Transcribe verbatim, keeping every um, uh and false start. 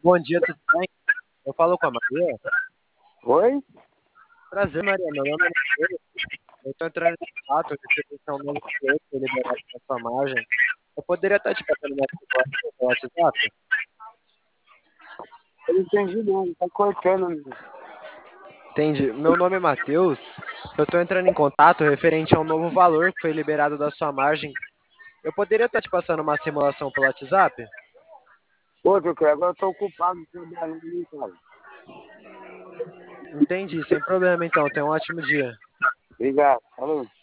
Bom dia, tudo bem? Eu falo com a Maria. Oi? Prazer, Maria. Meu nome é Matheus. Eu estou entrando em contato referente a um novo cliente que foi liberado na sua margem. Eu poderia estar te passando uma informação pelo WhatsApp? Eu não entendi não, tá cortando. Né? Entendi. Meu nome é Matheus. Eu estou entrando em contato referente a um novo valor que foi liberado da sua margem. Eu poderia estar te passando uma simulação pelo WhatsApp? Outro que agora eu tô ocupado trabalhando em casa. Entendi, sem problema então. Tenha um ótimo dia. Obrigado, falou.